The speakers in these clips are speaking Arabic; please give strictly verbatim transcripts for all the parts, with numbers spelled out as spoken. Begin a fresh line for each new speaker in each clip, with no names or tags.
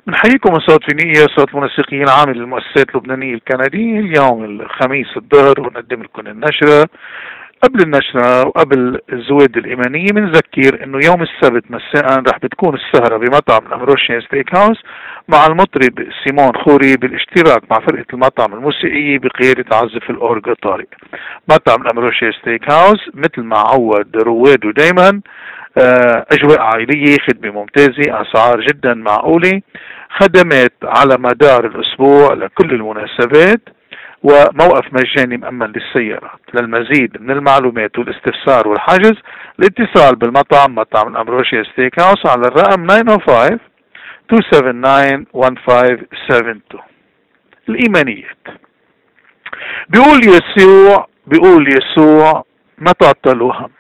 بنحييكم صوت فينية، صوت منسقين عام للمؤسسات اللبنانية الكندية. اليوم الخميس الظهر ونقدم لكم النشرة. قبل النشرة وقبل الزواد الإيمانية بنذكر إنه يوم السبت مساء رح بتكون السهرة بمطعم الأمروشيا ستيك هاوس مع المطرب سيمون خوري بالاشتراك مع فرقة المطعم الموسيقية بقيادة عازف الأورج طارق. مطعم الأمروشيا ستيك هاوس مثل ما عود رواده دايما أجواء عائلية، خدمة ممتازة، أسعار جدا معقولة، خدمات على مدار الأسبوع لكل المناسبات، وموقف مجاني مأمن للسيارات. للمزيد من المعلومات والاستفسار والحجز الاتصال بالمطعم مطعم الأمروشيا ستيك هاوس على الرقم تسعة صفر خمسة اثنين سبعة تسعة واحد خمسة سبعة اثنين. الإيمانيات. بيقول يسوع بيقول يسوع ما تعطلوا هم،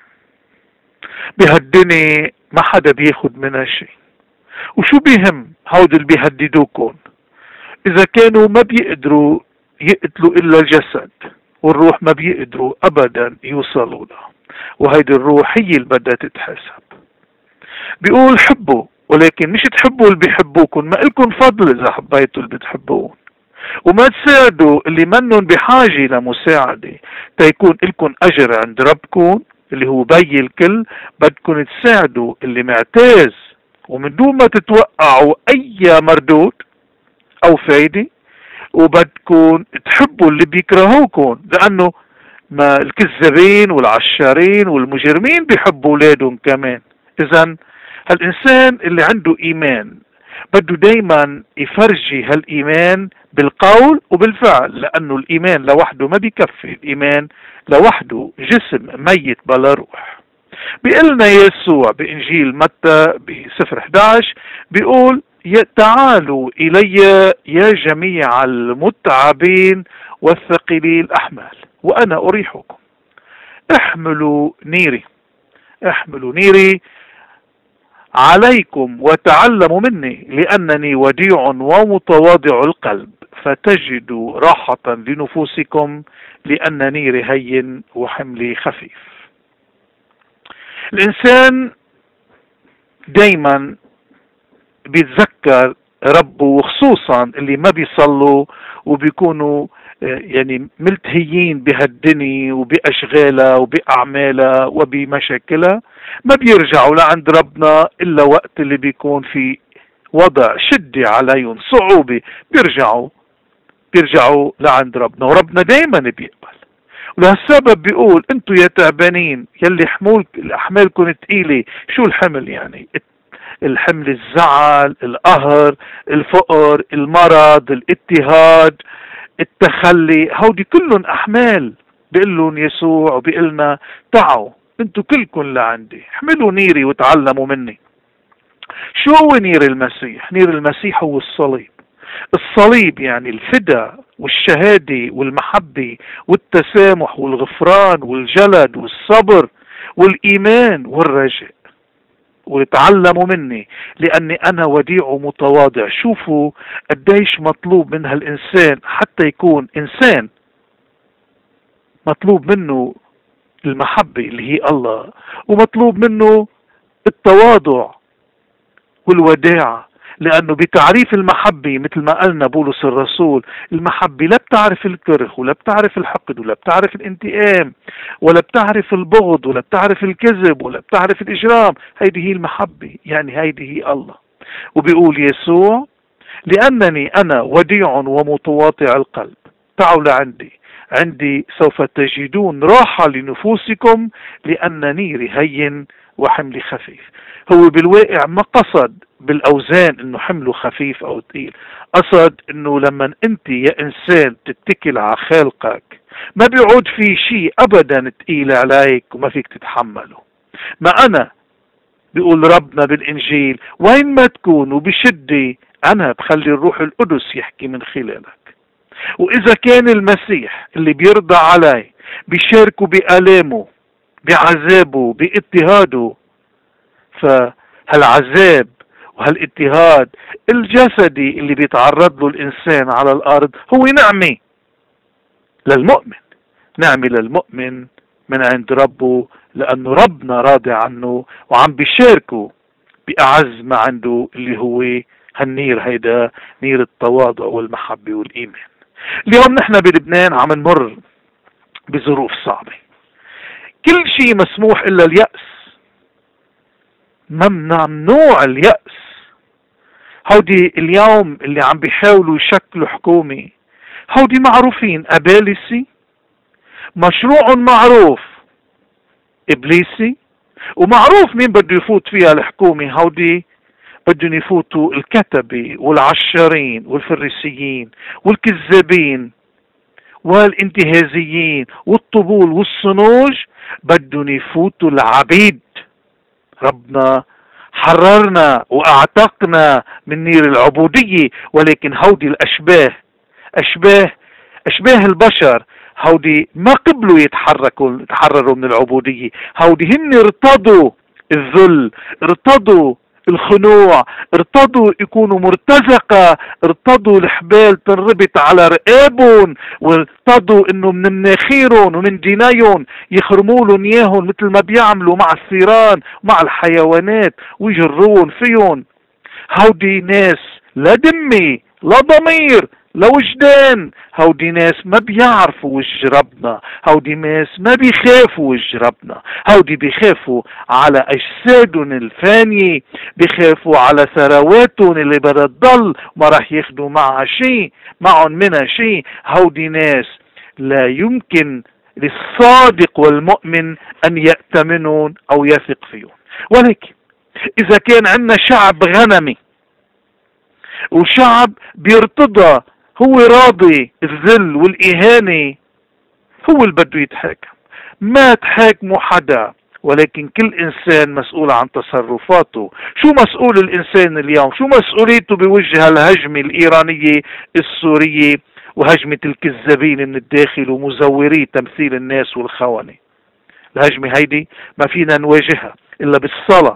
بهالدنيا ما حدا بياخد منها شيء، وشو بيهم هود اللي بيهددوكم إذا كانوا ما بيقدروا يقتلوا إلا الجسد، والروح ما بيقدروا أبدا يوصلوا لها، وهيدي الروح هي اللي بدها تتحاسب. بيقول حبوا، ولكن مش تحبوا اللي بيحبوكم، ما إلكم فضل إذا حبيتوا اللي بتحبون، وما تساعدوا اللي منن بحاجة لمساعدة تيكون إلكم أجر عند ربكم اللي هو بي الكل. بدكم تساعدوا اللي معتاز ومن دون ما تتوقعوا أي مردود أو فايدة، وبدكم تحبوا اللي بيكرهوكم، لأنه ما الكذابين والعشارين والمجرمين بيحبوا أولادهم كمان. إذن هالإنسان اللي عنده إيمان بده دايما يفرجي هالإيمان بالقول وبالفعل، لأنه الإيمان لوحده ما بيكفي، الإيمان لوحده جسم ميت بلا روح. بيقلنا يسوع بإنجيل متى بسفر إحدى عشر بيقول تعالوا إلي يا جميع المتعبين والثقيلي الأحمال وأنا أريحكم. احملوا نيري احملوا نيري عليكم وتعلموا مني، لأنني وديع ومتواضع القلب فتجدوا راحة لنفوسكم، لأن نيري هين وحملي خفيف. الإنسان دايما بيتذكر ربه، وخصوصا اللي ما بيصلوا وبيكونوا يعني ملتهيين بهالدنيا وبأشغالها وبأعمالها وبمشاكلها، ما بيرجعوا لعند ربنا إلا وقت اللي بيكون في وضع شدة عليهم صعوبة، بيرجعوا بيرجعوا لعند ربنا، وربنا دايما بيقبل. ولهالسبب بيقول انتوا يا تعبانين يلي حمول احمالكم تقيلة. شو الحمل يعني؟ الحمل الزعل، القهر، الفقر، المرض، الاضطهاد، التخلي، هودي كلهم احمال. بيقول لهم يسوع وبيقلنا تعوا انتوا كلكم لعندي، احملوا نيري وتعلموا مني. شو هو نير المسيح؟ نير المسيح هو الصليب. الصليب يعني الفدا والشهادة والمحبة والتسامح والغفران والجلد والصبر والإيمان والرجاء. ويتعلموا مني لأني أنا وديع ومتواضع. شوفوا قديش مطلوب من هالإنسان حتى يكون إنسان، مطلوب منه المحبة اللي هي الله، ومطلوب منه التواضع والوداعة، لأنه بتعريف المحبة مثل ما قالنا بولس الرسول، المحبة لا بتعرف الكره ولا بتعرف الحقد ولا بتعرف الانتقام ولا بتعرف البغض ولا بتعرف الكذب ولا بتعرف الإجرام. هيدي هي المحبة، يعني هيدي هي الله. وبيقول يسوع لأنني أنا وديع ومتواضع القلب تعالوا لعندي، عندي سوف تجدون راحة لنفوسكم، لأن نيري هين وحملي خفيف. هو بالواقع ما قصد بالأوزان انه حمله خفيف او تقيل، قصد انه لما انت يا انسان تتكل على خالقك ما بيعود في شيء ابدا تقيل عليك وما فيك تتحمله. ما انا بيقول ربنا بالانجيل وين ما تكونوا بشدة انا بخلي الروح القدس يحكي من خلالك. واذا كان المسيح اللي بيرضى عليه بيشاركوا بآلامه بعذابه باضطهاده، فهالعذاب وهالاضطهاد الجسدي اللي بيتعرض له الإنسان على الأرض هو نعمة للمؤمن، نعمة للمؤمن من عند ربه، لأنه ربنا راضي عنه وعم بيشاركه بأعز ما عنده اللي هو هالنير هيدا نير التواضع والمحبة والإيمان. اليوم نحن بلبنان عم نمر بظروف صعبة، كل شيء مسموح إلا اليأس. ممنوع اليأس. هودي اليوم اللي عم بيحاولوا يشكلوا حكومة، هودي معروفين أبالسي، مشروع معروف إبليسي، ومعروف مين بده يفوت فيها الحكومة. هودي بدهم يفوتوا الكتبة والعشارين والفريسيين والكذابين والانتهازيين والطبول والصنوج، بدهم يفوتوا العبيد. ربنا حررنا واعتقنا من نير العبودية، ولكن هودي الأشباه أشباه أشباه البشر، هودي ما قبلوا يتحركوا يتحرروا من العبودية. هودي هن ارتضوا الذل، ارتضوا الخنوع، ارتضوا يكونوا مرتزقة، ارتضوا الحبال تنربط على رقابهم، وارتضوا انه من مناخيرهم ومن دينيهم يخرموا لهم اياهم مثل ما بيعملوا مع الثيران ومع الحيوانات ويجروهم فيهم. هودي ناس لا دمي لا ضمير لا وجدان، هودي ناس ما بيعرفوا وجه ربنا، هودي ناس ما بيخافوا وجه ربنا، هودي بيخافوا على اجسادهم الفانية، بيخافوا على ثرواتهم اللي بدها تضل ما راح ياخدوا معها شيء معهم منها شيء. هودي ناس لا يمكن للصادق والمؤمن ان يأتمنون او يثق فيهم. ولكن اذا كان عندنا شعب غنمي وشعب بيرتضى، هو راضي الذل والإهانة، هو اللي بده يتحاكم. ما تحاكموا حدا، ولكن كل إنسان مسؤول عن تصرفاته. شو مسؤول الإنسان اليوم؟ شو مسؤوليته بوجه الهجمة الإيرانية السورية وهجمة الكذابين من الداخل ومزوري تمثيل الناس والخونة؟ الهجمة هيدي ما فينا نواجهها إلا بالصلاة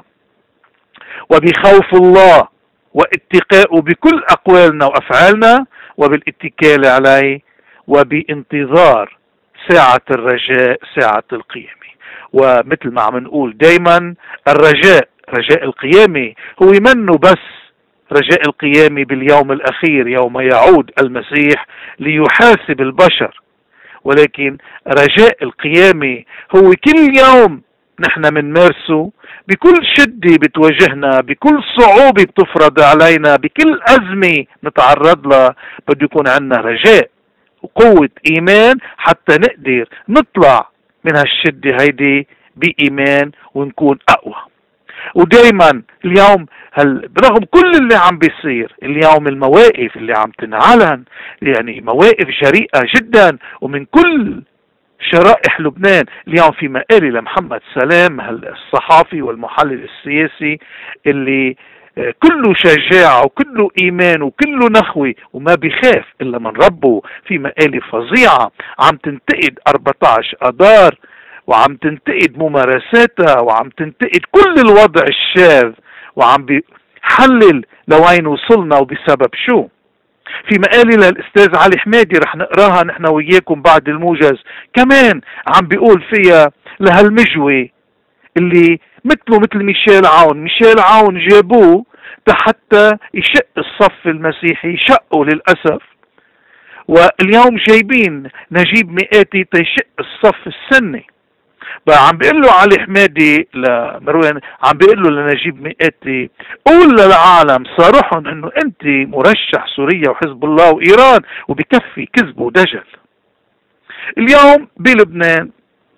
وبخوف الله واتقاء بكل أقوالنا وأفعالنا، وبالاتكال عليه، وبانتظار ساعة الرجاء ساعة القيامة. ومثل ما عم نقول دايما، الرجاء رجاء القيامة هو منه بس رجاء القيامة باليوم الأخير يوم يعود المسيح ليحاسب البشر، ولكن رجاء القيامة هو كل يوم نحن منمارسه، بكل شدة بتواجهنا، بكل صعوبة بتفرض علينا، بكل أزمة نتعرض لها، بده يكون عندنا رجاء وقوة إيمان حتى نقدر نطلع من هالشدة هيدي بإيمان ونكون أقوى. ودايما اليوم هل برغم كل اللي عم بيصير اليوم، المواقف اللي عم تنعلن يعني مواقف جريئة جدا ومن كل شرائح لبنان. اليوم في مقالي لمحمد سلام الصحافي والمحلل السياسي اللي كله شجاعة وكله إيمان وكله نخوة وما بيخاف إلا من ربه، في مقالي فظيعة عم تنتقد أربعة عشر أدار وعم تنتقد ممارساتها وعم تنتقد كل الوضع الشاذ، وعم بيحلل لوين وصلنا وبسبب شو. في مقالي للأستاذ علي حمادي رح نقراها نحن وياكم بعد الموجز، كمان عم بيقول فيها لهالمجوي اللي مثله مثل ميشيل عون. ميشيل عون جابوه حتى يشق الصف المسيحي، يشقوا للأسف، واليوم جايبين نجيب مئاتي تيشق الصف السني. بقى عم بيقول له علي حمادي لمروان، عم بيقول له لنجيب مئاتي قول للعالم صارحا انه انت مرشح سوريا وحزب الله وايران، وبكفي كذب ودجل. اليوم بلبنان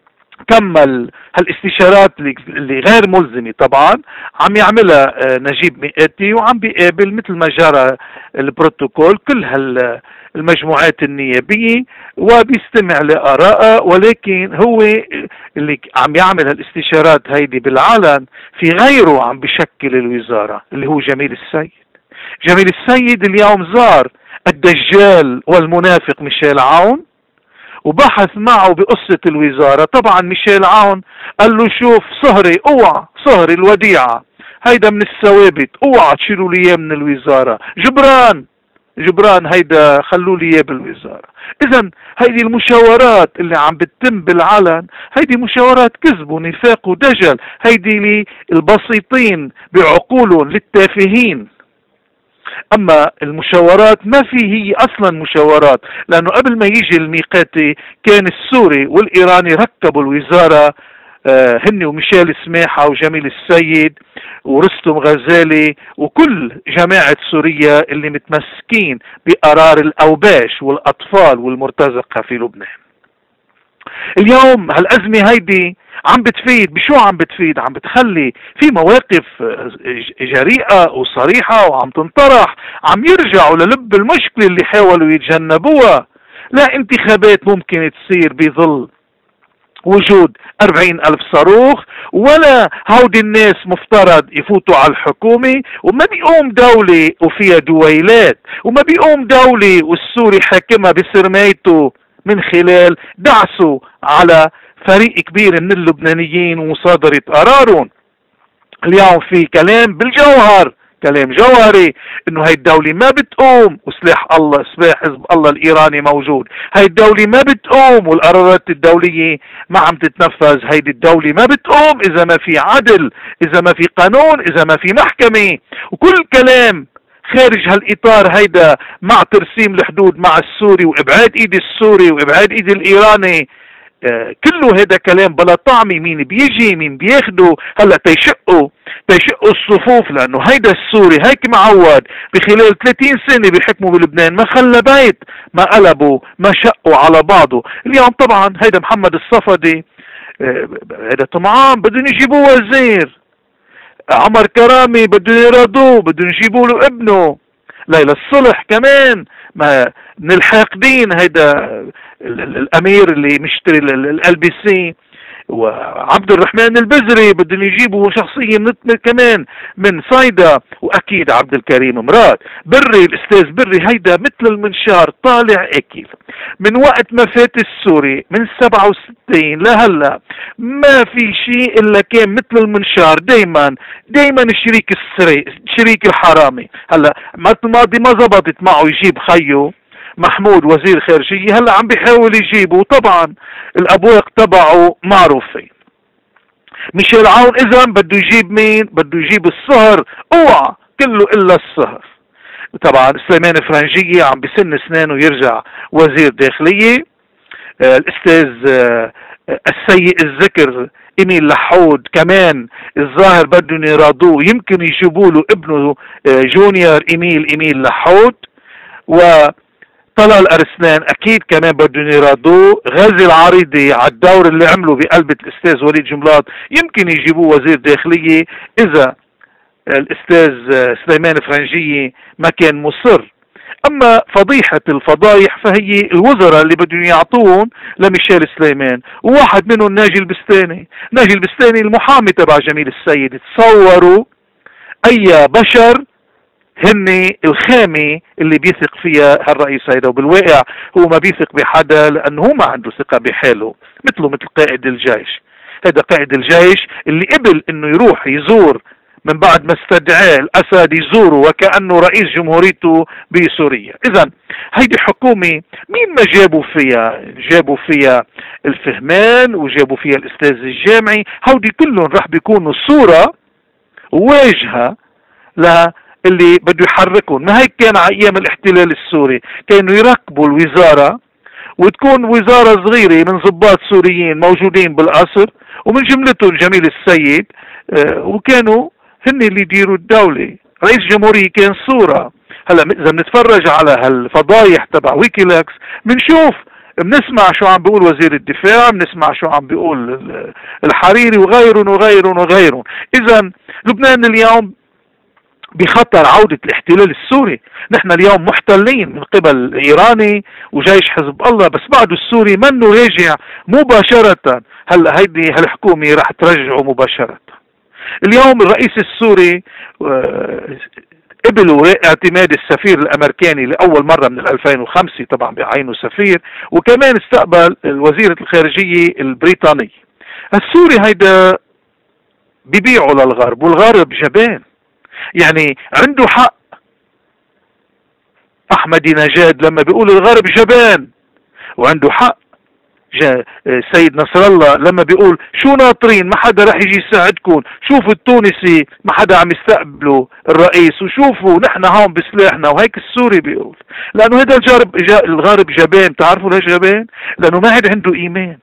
كمل هالاستشارات اللي غير ملزمة طبعا عم يعملها نجيب مئاتي، وعم بيقابل مثل ما جرى البروتوكول كل هالمجموعات النيابية وبيستمع لآرائها، ولكن هو اللي عم يعمل هالاستشارات هيدي بالعلن في غيره عم بشكل الوزارة اللي هو جميل السيد. جميل السيد اليوم زار الدجال والمنافق ميشيل عون وبحث معه بقصة الوزارة. طبعا ميشيل عون قال له شوف صهري اوعى، صهري الوديعة هيدا من الثوابت، اوعى تشيلوا لي اياه من الوزارة. جبران جبران هيدا خلوا لي اياه بالوزارة. اذا هيدي المشاورات اللي عم بتتم بالعلن هيدي مشاورات كذب ونفاق ودجل، هيدي للبسيطين بعقولهم للتافهين. اما المشاورات ما في هي اصلا مشاورات، لانه قبل ما يجي الميقاتي كان السوري والايراني ركبوا الوزارة، آه هن وميشيل سماحة وجميل السيد ورستم غزالي وكل جماعة سوريا اللي متمسكين بقرار الاوباش والاطفال والمرتزقة في لبنان. اليوم هالأزمة هيدي عم بتفيد بشو؟ عم بتفيد عم بتخلي في مواقف جريئة وصريحة وعم تنطرح، عم يرجعوا للب المشكلة اللي حاولوا يتجنبوها. لا انتخابات ممكن تصير بظل وجود أربعين ألف صاروخ، ولا هودي الناس مفترض يفوتوا على الحكومة، وما بيقوم دولة وفيها دويلات، وما بيقوم دولة والسوري حاكمها بسرمايته من خلال دعسه على فريق كبير من اللبنانيين ومصادرة قرارهم. اليوم في كلام بالجوهر، كلام جوهري، انه هاي الدولة ما بتقوم وسلاح الله سلاح حزب الله الايراني موجود، هاي الدولة ما بتقوم والقرارات الدولية ما عم تتنفذ، هيدي الدولة ما بتقوم اذا ما في عدل، اذا ما في قانون، اذا ما في محكمة، وكل كلام خارج هالاطار هيدا مع ترسيم الحدود مع السوري وابعاد ايد السوري وابعاد ايد الايراني. آه كله هذا كلام بلا طعمه. مين بيجي مين بياخده هلا تيشقوا تيشقوا الصفوف، لانه هيدا السوري هيك معود بخلال ثلاثين سنة بيحكموا بلبنان ما خلى بيت ما قلبوا ما شقوا على بعضه. اليوم طبعا هيدا محمد الصفدي آه هيدا طمعان بدهم يجيبوه وزير، عمر كرامي بدهم يرادوه بدهم يجيبوا له ابنه، ليلى الصلح كمان ما من الحاقدين هيدا الامير اللي مشتري ال بي سي، وعبد الرحمن البزري بدهم يجيبوا شخصيه من كمان من صيدا، واكيد عبد الكريم مراد بري الاستاذ بري هيدا مثل المنشار طالع اكل من وقت ما فات السوري من سبعة وستين لهلا ما في شيء الا كان مثل المنشار، دايما دايما الشريك السري الشريك الحرامي. هلا الماضي ما زبطت معه يجيب خيه محمود وزير خارجية، هلا عم بيحاول يجيبه، طبعا الابواق تبعه معروفين. ميشيل عون اذا بده يجيب مين؟ بده يجيب الصهر، اوعى كله الا الصهر. طبعا سليمان فرنجية عم بسن اسنانه يرجع وزير داخلية. آه الاستاذ آه السيء الذكر ايميل لحود كمان الظاهر بدهم يرادوه، يمكن يجيبوا له ابنه آه جونيور ايميل ايميل لحود. و طلال أرسلان اكيد كمان بدهم يرادوه. غازي العريضي على الدور اللي عمله بقلبة الاستاذ وليد جملاط يمكن يجيبوه وزير داخلية اذا الاستاذ سليمان فرنجية ما كان مصر. اما فضيحة الفضايح فهي الوزراء اللي بدهم يعطوهم لميشيل سليمان، وواحد منهم ناجي البستاني. ناجي البستاني المحامي تبع جميل السيد. تصوروا اي بشر هن الخامة اللي بيثق فيها هالرئيس هيدا، وبالواقع هو ما بيثق بحدا لانه هو ما عنده ثقة بحاله، مثله مثل قائد الجيش. هذا قائد الجيش اللي قبل انه يروح يزور من بعد ما استدعاه الاسد يزوره وكأنه رئيس جمهوريته بسوريا. اذا هيدي حكومة مين ما جابوا فيها؟ جابوا فيها الفهمان وجابوا فيها الاستاذ الجامعي، هودي كلهم راح بيكونوا صورة واجهة ل اللي بده يحركهم. ما هيك كان على ايام الاحتلال السوري، كانوا يركبوا الوزارة وتكون وزارة صغيرة من ضباط سوريين موجودين بالقصر ومن جملتهم جميل السيد، آه وكانوا هن اللي يديروا الدولة. رئيس جمهورية كان صورة. هلا اذا بنتفرج على هالفضايح تبع ويكيليكس بنشوف بنسمع شو عم بيقول وزير الدفاع، بنسمع شو عم بيقول الحريري وغيرهم وغيرهم وغيرهم. اذا لبنان اليوم بخطر عودة الاحتلال السوري. نحن اليوم محتلين من قبل الايراني وجيش حزب الله، بس بعده السوري منه راجع مباشرة. هلا هيدي هالحكومة رح ترجعه مباشرة. اليوم الرئيس السوري قبلوا اعتماد السفير الامريكاني لاول مرة من ألفين وخمسة، طبعا بعينه سفير، وكمان استقبل وزيرة الخارجية البريطاني. السوري هيدا بيبيعوا للغرب، والغرب جبان، يعني عنده حق احمدي نجاد لما بيقول الغرب جبان، وعنده حق سيد نصر الله لما بيقول شو ناطرين ما حدا رح يجي يساعدكم، شوفوا التونسي ما حدا عم يستقبلوا الرئيس، وشوفوا نحن هون بسلاحنا، وهيك السوري بيقول. لانه هذا الجارب الغارب جبان. تعرفوا ليش جبان؟ لانه ما عاد عنده ايمان،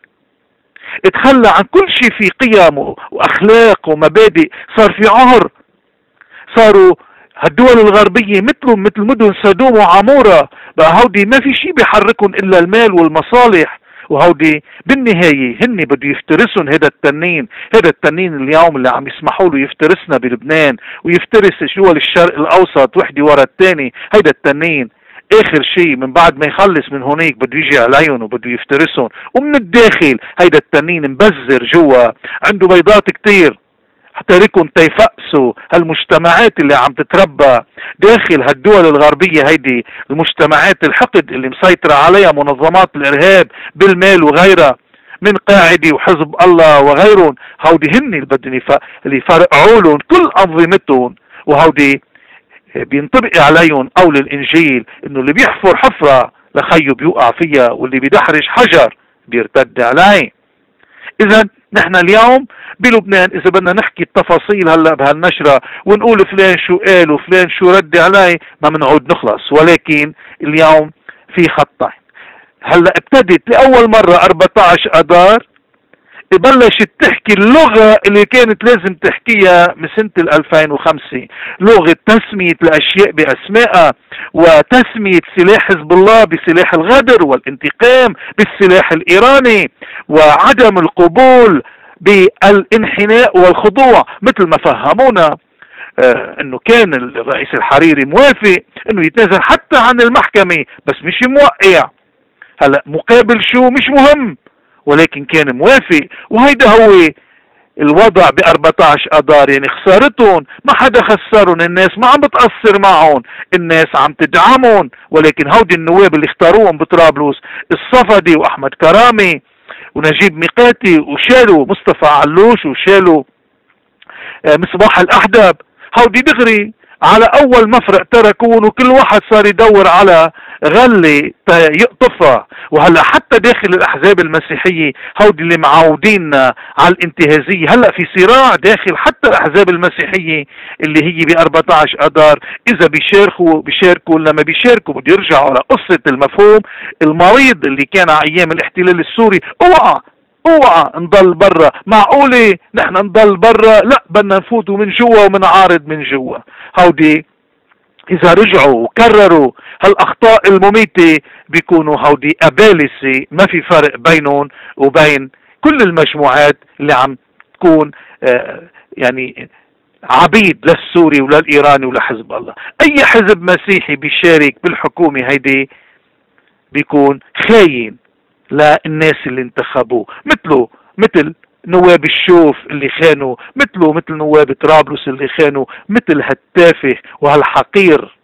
اتخلى عن كل شيء في قيم واخلاق ومبادئ، صار في عهر. صاروا هالدول الغربية مثلهم مثل مدن سدوم وعمورة، بقى هودي ما في شيء بيحركهم الا المال والمصالح، وهودي بالنهاية هن بده يفترسون هذا التنين. هذا التنين اليوم اللي عم يسمحوا له يفترسنا بلبنان ويفترس دول الشرق الاوسط وحدة ورا الثاني. هيدا التنين اخر شيء من بعد ما يخلص من هونيك بده يجي عليهم وبده يفترسهم. ومن الداخل هيدا التنين مبذر جوا، عنده بيضات كتير تاركهم تيفقسوا هالمجتمعات اللي عم تتربى داخل هالدول الغربية. هيدي المجتمعات الحقد اللي مسيطرة عليها منظمات الارهاب بالمال وغيرها من قاعدة وحزب الله وغيرهم. هودي هن اللي بدهم اللي يفرقعوا لهم كل انظمتهم، وهودي بينطبق عليهم قول الانجيل انه اللي بيحفر حفرة لخيه بيوقع فيها، واللي بيدحرج حجر بيرتد عليه. اذا نحن اليوم بلبنان اذا بدنا نحكي التفاصيل هلا بهالنشرة ونقول فلان شو قال وفلان شو رد عليه ما بنعود نخلص، ولكن اليوم في خطين. هلا ابتدت لاول مرة أربعة عشر اذار بلشت تحكي اللغة اللي كانت لازم تحكيها من سنة الألفين وخمسة، لغة تسمية الأشياء بأسمائها، وتسمية سلاح حزب الله بسلاح الغدر والانتقام بالسلاح الإيراني، وعدم القبول بالانحناء والخضوع مثل ما فهمونا آه انه كان الرئيس الحريري موافق انه يتنازل حتى عن المحكمة بس مش موقع. هلا مقابل شو مش مهم، ولكن كان موافق. وهيدا هو الوضع ب أربعة عشر اذار. يعني خسارتهم ما حدا خسرهم، الناس ما عم بتقصر معهم، الناس عم تدعمهم. ولكن هودي النواب اللي اختاروهم بطرابلس الصفدي واحمد كرامي ونجيب ميقاتي وشالوا مصطفى علوش وشالوا مصباح الاحدب، هودي دغري على اول مفرق تركون، وكل واحد صار يدور على غلة يقطفها. وهلا حتى داخل الاحزاب المسيحية هودي اللي معوديننا على الانتهازية، هلا في صراع داخل حتى الاحزاب المسيحية اللي هي ب أربعة عشر اذار اذا بيشاركوا بيشاركوا ولا ما بيشاركوا. بده يرجعوا على قصة المفهوم المريض اللي كان على ايام الاحتلال السوري، اوعى اوعى نضل برا. معقولة نحن نضل برا؟ لا، بدنا نفوتوا من جوا ومنعارض من جوا. هودي اذا رجعوا وكرروا هالاخطاء المميتة بيكونوا هودي ابالسة ما في فرق بينهم وبين كل المجموعات اللي عم تكون آه يعني عبيد للسوري وللإيراني ولحزب الله. اي حزب مسيحي بيشارك بالحكومة هيدي بيكون خاين للناس اللي انتخبوه، مثله مثل نواب الشوف اللي خانوا، مثله مثل نواب طرابلس اللي خانوا، مثل هالتافه وهالحقير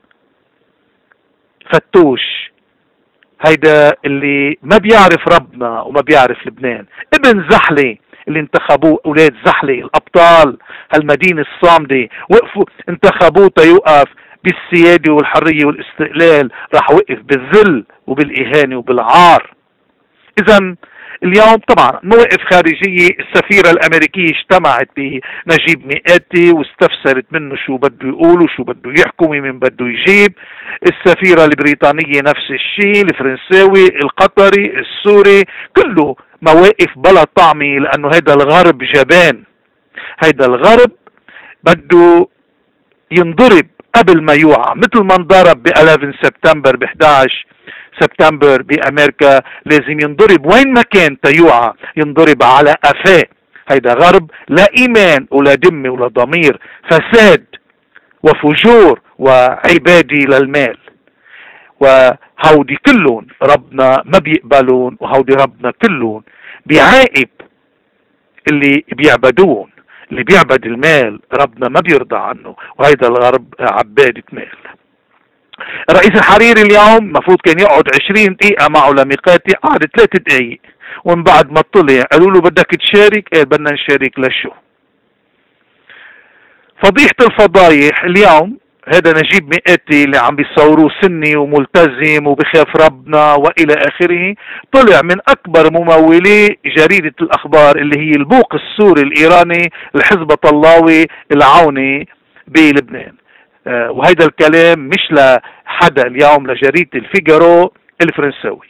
فتوش هيدا اللي ما بيعرف ربنا وما بيعرف لبنان. ابن زحلة اللي انتخبوه اولاد زحلة الابطال هالمدينة الصامدة، وقفوا انتخبوه تيوقف بالسيادة والحرية والاستقلال، راح وقف بالذل وبالاهانة وبالعار. اذا اليوم طبعا مواقف خارجية، السفيرة الامريكية اجتمعت بنجيب ميقاتي واستفسرت منه شو بده يقول وشو بده يحكم ومين بده يجيب. السفيرة البريطانية نفس الشيء، الفرنساوي، القطري، السوري، كله مواقف بلا طعمة، لانه هيدا الغرب جبان. هيدا الغرب بده ينضرب قبل ما يوعى، مثل ما انضرب ب إحدى عشر سبتمبر ب إحدى عشر سبتمبر بامريكا، لازم ينضرب وين ما كان تيوعى، ينضرب على قفاه. هيدا غرب لا ايمان ولا دمه ولا ضمير، فساد وفجور وعبادي للمال. وهودي كلهم ربنا ما بيقبلون، وهودي ربنا كلهم بيعاقب اللي بيعبدون. اللي بيعبد المال ربنا ما بيرضى عنه، وهيدا الغرب عبادة مال. الرئيس الحريري اليوم مفروض كان يقعد عشرين دقيقة معه لميقاتي، قعد ثلاث دقايق، ومن بعد ما طلع قالوا له بدك تشارك؟ قال بدنا نشارك. لشو؟ فضيحة الفضايح اليوم هذا نجيب مئاتي اللي عم بيصوروه سني وملتزم وبخاف ربنا والى اخره، طلع من اكبر ممولي جريدة الاخبار اللي هي البوق السوري الايراني الحزب الطلاوي العوني بلبنان. آه وهيدا الكلام مش لحدا اليوم، لجريدة الفيجارو الفرنساوي.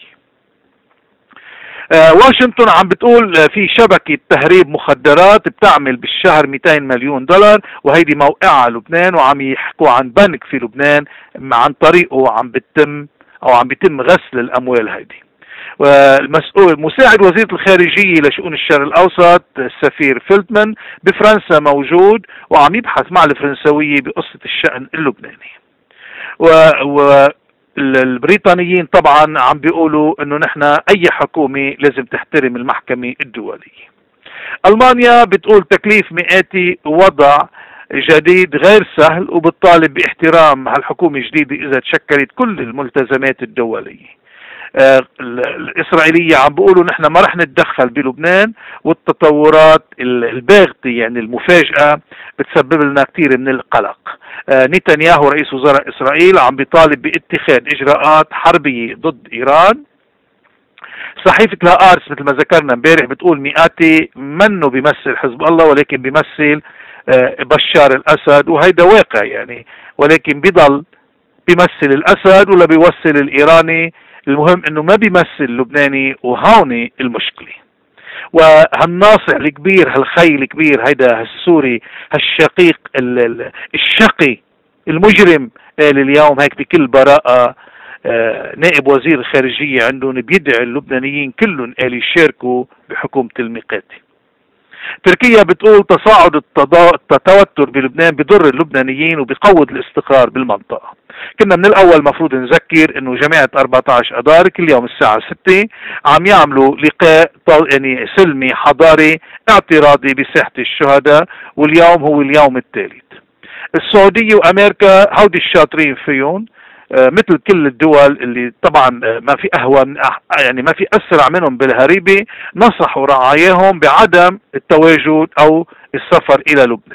آه واشنطن عم بتقول في شبكة تهريب مخدرات بتعمل بالشهر مئتين مليون دولار، وهيدي موقعها لبنان، وعم يحكوا عن بنك في لبنان عن طريقه عم بتم او عم بيتم غسل الاموال هيدي. والمسؤول مساعد وزير الخارجية لشؤون الشرق الاوسط السفير فيلتمان بفرنسا موجود وعم يبحث مع الفرنسوية بقصة الشأن اللبناني. و, و البريطانيين طبعا عم بيقولوا انه نحن اي حكومة لازم تحترم المحكمة الدولية. المانيا بتقول تكليف مئاتي وضع جديد غير سهل، وبتطالب باحترام هالحكومة الجديدة اذا تشكلت كل الملتزمات الدولية. آه الاسرائيلية عم بيقولوا نحن ما رح نتدخل بلبنان، والتطورات الباغتة يعني المفاجئة بتسبب لنا كثير من القلق. آه نتنياهو رئيس وزراء اسرائيل عم بيطالب باتخاذ اجراءات حربية ضد ايران. صحيفة الهآرتس مثل ما ذكرنا امبارح بتقول مئاتي منه بيمثل حزب الله ولكن بيمثل آه بشار الاسد، وهيدا واقع يعني، ولكن بيضل بيمثل الاسد ولا بيوصل الايراني، المهم انه ما بيمثل اللبناني، وهون المشكلة. وهالناصع الكبير هالخي الكبير هيدا هالسوري هالشقيق الشقي المجرم قال اليوم هيك بكل براءة آه نائب وزير الخارجية عندهم بيدعي اللبنانيين كلهم قال يشاركوا بحكومة الميقاتي. تركيا بتقول تصاعد التوتر بلبنان بضر اللبنانيين وبيقوض الاستقرار بالمنطقة. كنا من الاول مفروض نذكر انه جماعة أربعة عشر اذار كل يوم الساعة ستة عم يعملوا لقاء يعني سلمي حضاري اعتراضي بساحة الشهداء، واليوم هو اليوم الثالث. السعودية وامريكا هودي الشاطرين فيهم آه مثل كل الدول اللي طبعا ما في اهوى من أح يعني ما في اسرع منهم بالهريبة، نصحوا رعاياهم بعدم التواجد او السفر الى لبنان.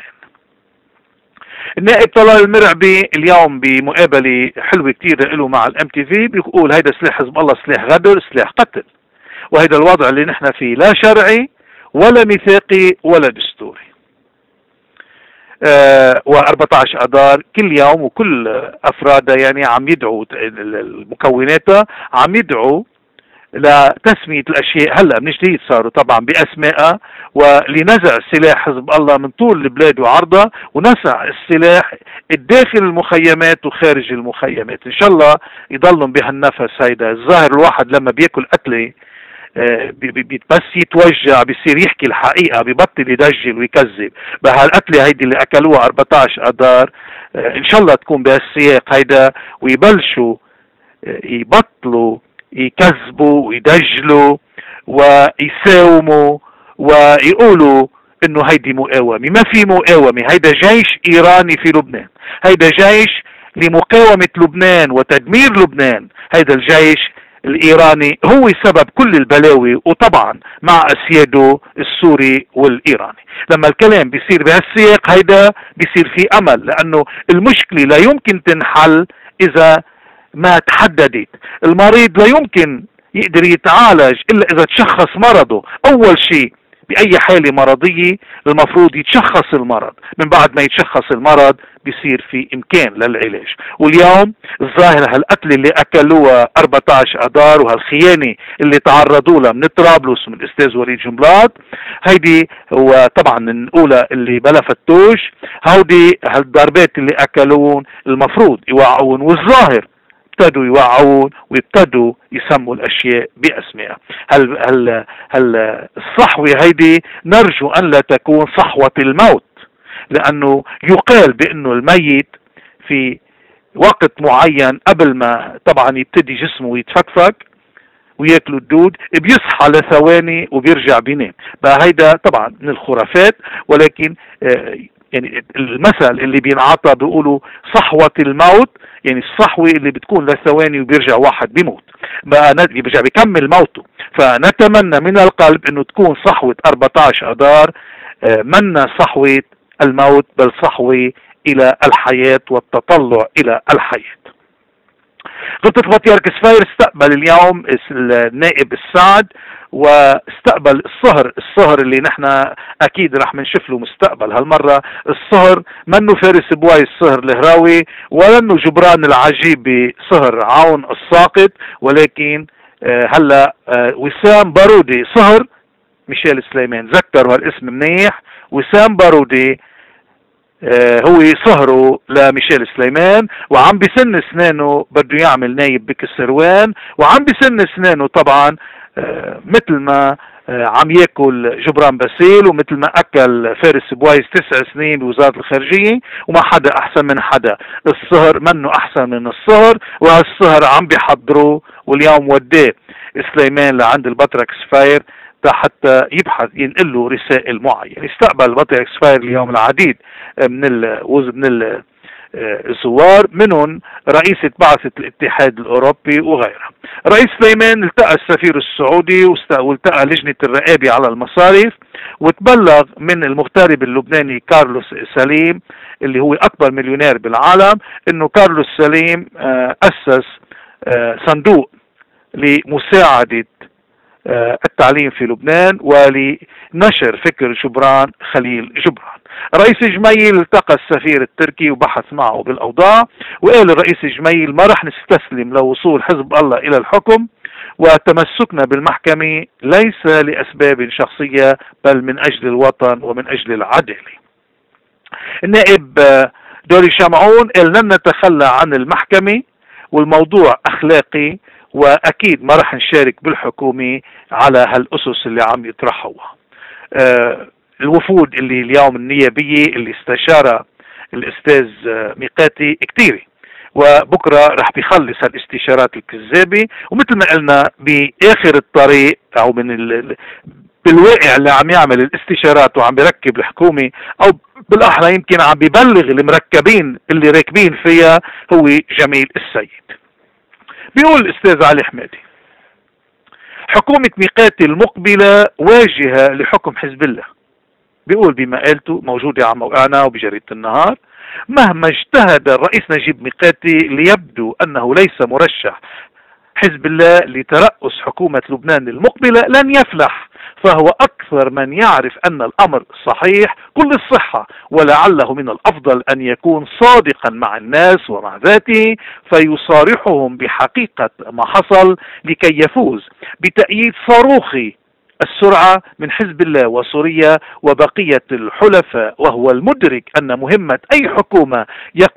النائب طلال المرعبي اليوم بمقابلة حلوة كتير له مع الام تي في بيقول هيدا سلاح حزب الله سلاح غدر سلاح قتل، وهيدا الوضع اللي نحن فيه لا شرعي ولا ميثاقي ولا دستوري. آه وأربعة عشر اذار كل يوم وكل افرادها يعني عم يدعوا المكوناتها عم يدعوا لتسمية الاشياء هلا من جديد صاروا طبعا باسمائها، ولنزع سلاح حزب الله من طول البلاد وعرضها، ونزع السلاح الداخل المخيمات وخارج المخيمات. ان شاء الله يضلهم بهالنفس هيدا. الظاهر الواحد لما بياكل قتله آه بس يتوجع بيصير يحكي الحقيقة، ببطل يدجل ويكذب. بهالقتله هيدي اللي اكلوها أربعة عشر اذار آه ان شاء الله تكون بهالسياق هيدا، ويبلشوا آه يبطلوا يكذبوا ويدجلوا ويساوموا ويقولوا انه هيدي مقاومة. ما في مقاومة، هيدا جيش ايراني في لبنان، هيدا جيش لمقاومة لبنان وتدمير لبنان. هيدا الجيش الايراني هو سبب كل البلاوي، وطبعا مع اسياده السوري والايراني. لما الكلام بيصير بهالسياق هيدا بيصير في امل، لانه المشكلة لا يمكن تنحل اذا ما تحددت. المريض لا يمكن يقدر يتعالج الا اذا تشخص مرضه. اول شيء باي حالة مرضية المفروض يتشخص المرض، من بعد ما يتشخص المرض بيصير في امكان للعلاج. واليوم الظاهرة هالقتل اللي اكلوها أربعة عشر اذار وهالخيانة اللي تعرضوا لها من طرابلس ومن الاستاذ وليد جنبلاط، هيدي هو طبعا نقولها اللي بلا فتوش، هودي هالضربات اللي اكلون المفروض يوعون، والظاهر ابتدوا يوعون ويبتدوا يسموا الاشياء باسمائها. هل هل هل الصحوة هيدي نرجو ان لا تكون صحوة الموت، لانه يقال بانه الميت في وقت معين قبل ما طبعا يبتدي جسمه يتفكفك وياكلوا الدود بيصحى لثواني وبيرجع بينام. بقى هيدا طبعا من الخرافات، ولكن آه يعني المثل اللي بينعطى بيقولوا صحوة الموت، يعني الصحوة اللي بتكون لثواني وبيرجع واحد بيموت، بقى بيرجع بيكمل موته. فنتمنى من القلب انه تكون صحوة أربعة عشر اذار منا صحوة الموت بل صحوة إلى الحياة والتطلع إلى الحياة. غلطة بطيارك سفاير استقبل اليوم النائب السعد، واستقبل الصهر الصهر اللي نحن اكيد رح منشوف له مستقبل هالمرة. الصهر منه فارس بواي الصهر الهراوي، ولنه جبران العجيبي صهر عون الساقط، ولكن هلا وسام بارودي صهر ميشيل سليمان. ذكروا هالاسم منيح، وسام بارودي هو صهره لميشيل سليمان، وعم بسن اسنانه بده يعمل نايب بكسروان، وعم بسن اسنانه طبعا مثل ما عم ياكل جبران باسيل، ومثل ما اكل فارس بوايز تسع سنين بوزارة الخارجية، وما حدا احسن من حدا. الصهر منه احسن من الصهر، وهالصهر عم بيحضروه، واليوم وداه سليمان لعند البطرك سفاير حتى يبحث ينقل له رسائل معينة. استقبل البطرك سفاير اليوم العديد من ال من ال الزوار، منهم رئيسة بعثة الاتحاد الأوروبي وغيرها. رئيس سليمان التقى السفير السعودي، والتقى لجنة الرقابة على المصارف، وتبلغ من المغترب اللبناني كارلوس سليم اللي هو أكبر مليونير بالعالم، إنه كارلوس سليم أسس صندوق لمساعدة التعليم في لبنان ولنشر فكر جبران خليل جبران. رئيس جميل التقى السفير التركي وبحث معه بالأوضاع، وقال الرئيس جميل ما رح نستسلم لوصول حزب الله إلى الحكم، وتمسكنا بالمحكمة ليس لأسباب شخصية بل من أجل الوطن ومن أجل العدالة. النائب دوري شمعون قال لن نتخلى عن المحكمة، والموضوع أخلاقي، وأكيد ما رح نشارك بالحكومة على هالأسس اللي عم يطرحوها. أه الوفود اللي اليوم النيابية اللي استشار الأستاذ ميقاتي كتيرة، وبكرة رح بيخلص هالاستشارات الكذابة، ومثل ما قلنا بآخر الطريق أو من ال... بالواقع اللي عم يعمل الاستشارات وعم بيركب الحكومة، أو بالأحرى يمكن عم بيبلغ المركبين اللي راكبين فيها، هو جميل السيد. بيقول الأستاذ علي حمادي: حكومة ميقاتي المقبلة واجهة لحكم حزب الله. بيقول بمقالته موجودة على موقعنا وبجريدة النهار: مهما اجتهد الرئيس نجيب ميقاتي ليبدو أنه ليس مرشح حزب الله لترأس حكومة لبنان المقبلة لن يفلح، فهو أكثر من يعرف أن الأمر صحيح كل الصحة، ولعله من الأفضل أن يكون صادقا مع الناس ومع ذاته فيصارحهم بحقيقة ما حصل لكي يفوز بتأييد صاروخي السرعة من حزب الله وسوريا وبقية الحلفاء، وهو المدرك أن مهمة أي حكومة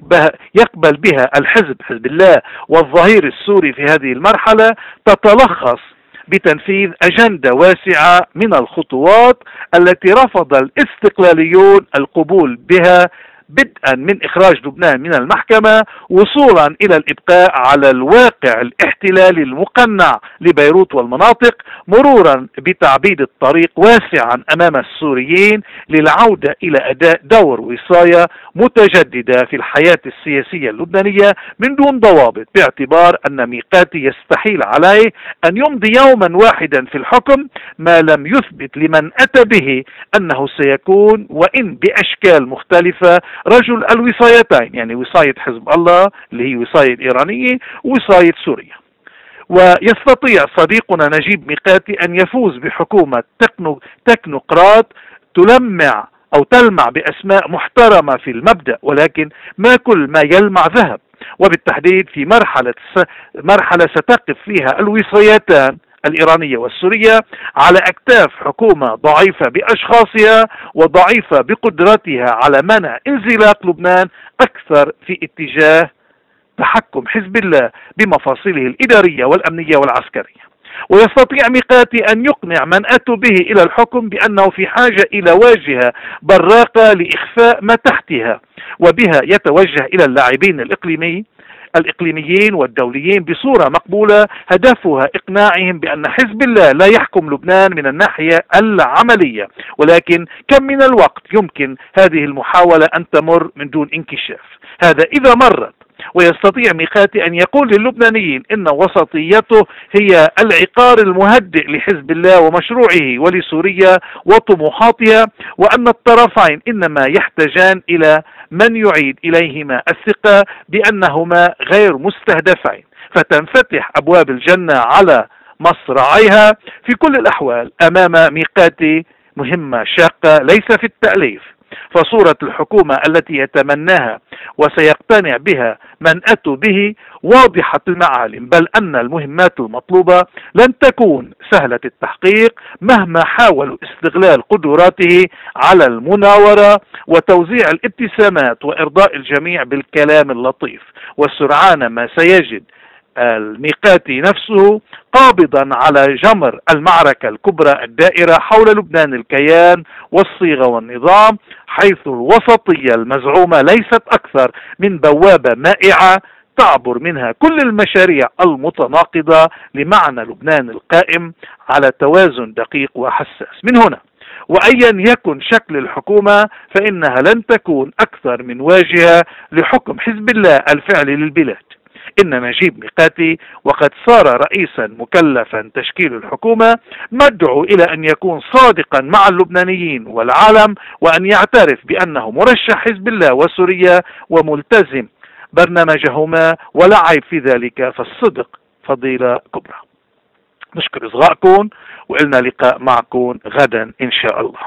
يقبل بها الحزب حزب الله والظهير السوري في هذه المرحلة تتلخص بتنفيذ أجندة واسعة من الخطوات التي رفض الاستقلاليون القبول بها، بدءا من إخراج لبنان من المحكمة وصولا إلى الإبقاء على الواقع الاحتلالي المقنع لبيروت والمناطق، مرورا بتعبيد الطريق واسعا أمام السوريين للعودة إلى أداء دور وصاية متجددة في الحياة السياسية اللبنانية من دون ضوابط، باعتبار أن ميقاتي يستحيل عليه أن يمضي يوما واحدا في الحكم ما لم يثبت لمن أتى به أنه سيكون وإن بأشكال مختلفة رجل الوصايتين، يعني وصاية حزب الله اللي هي وصاية إيرانية ووصاية سوريا. ويستطيع صديقنا نجيب ميقاتي أن يفوز بحكومة تكنو تكنوقراط تلمع أو تلمع بأسماء محترمة في المبدأ، ولكن ما كل ما يلمع ذهب، وبالتحديد في مرحلة مرحلة ستقف فيها الوصايتان الإيرانية والسورية على أكتاف حكومة ضعيفة بأشخاصها وضعيفة بقدرتها على منع انزلاق لبنان أكثر في اتجاه تحكم حزب الله بمفاصله الإدارية والأمنية والعسكرية. ويستطيع ميقاتي أن يقنع من أتوا به إلى الحكم بأنه في حاجة إلى واجهة براقة لإخفاء ما تحتها، وبها يتوجه إلى اللاعبين الإقليمي الإقليميين والدوليين بصورة مقبولة هدفها إقناعهم بأن حزب الله لا يحكم لبنان من الناحية العملية، ولكن كم من الوقت يمكن هذه المحاولة أن تمر من دون انكشاف. هذا إذا مرت، ويستطيع ميقاتي أن يقول للبنانيين إن وسطيته هي العقار المهدئ لحزب الله ومشروعه ولسوريا وطموحاتها، وأن الطرفين إنما يحتاجان إلى من يعيد إليهما الثقة بأنهما غير مستهدفين، فتنفتح أبواب الجنة على مصراعيها. في كل الأحوال أمام ميقاتي مهمة شاقة ليس في التأليف، فصورة الحكومة التي يتمناها وسيقتنع بها من أتوا به واضحة المعالم، بل أن المهمات المطلوبة لن تكون سهلة التحقيق مهما حاولوا استغلال قدراته على المناورة وتوزيع الابتسامات وإرضاء الجميع بالكلام اللطيف. وسرعان ما سيجد الميقاتي نفسه قابضا على جمر المعركة الكبرى الدائرة حول لبنان الكيان والصيغة والنظام، حيث الوسطية المزعومة ليست أكثر من بوابة مائعة تعبر منها كل المشاريع المتناقضة لمعنى لبنان القائم على توازن دقيق وحساس. من هنا وأيا يكن شكل الحكومة فإنها لن تكون أكثر من واجهة لحكم حزب الله الفعلي للبلاد. إن نجيب ميقاتي وقد صار رئيسا مكلفا تشكيل الحكومة مدعو إلى أن يكون صادقا مع اللبنانيين والعالم، وأن يعترف بأنه مرشح حزب الله وسوريا وملتزم برنامجهما، ولا عيب في ذلك، فالصدق فضيلة كبرى. نشكر إصغائكم وإلنا لقاء معكم غدا إن شاء الله.